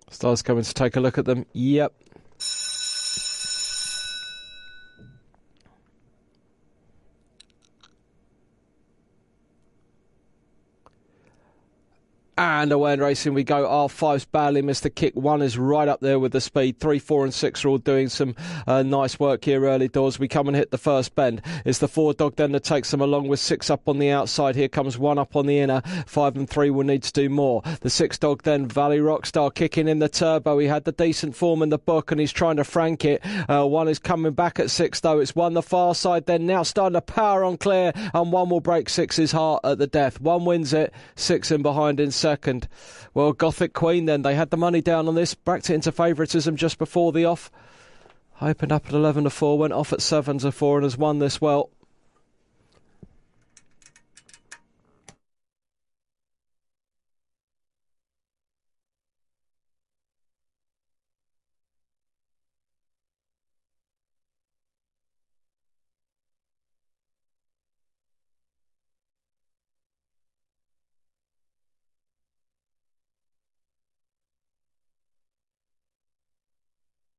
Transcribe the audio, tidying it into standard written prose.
Stars coming to take a look at them. Yep. And away and racing we go. R5's badly missed a kick. 1 is right up there with the speed. 3, 4 and 6 are all doing some nice work here early doors. We come and hit the first bend. It's the 4 dog then that takes them along with 6 up on the outside. Here comes 1 up on the inner. 5 and 3 will need to do more. The 6 dog then, Valley Rockstar, kicking in the turbo. He had the decent form in the book and he's trying to frank it. 1 is coming back at 6 though. It's 1 the far side then, now starting to power on clear, and 1 will break 6's heart at the death. 1 wins it, 6 in behind in second. Well, Gothic Queen then, they had the money down on this, backed it into favouritism just before the off. Opened up at 11 to 4, went off at 7 to 4 and has won this well.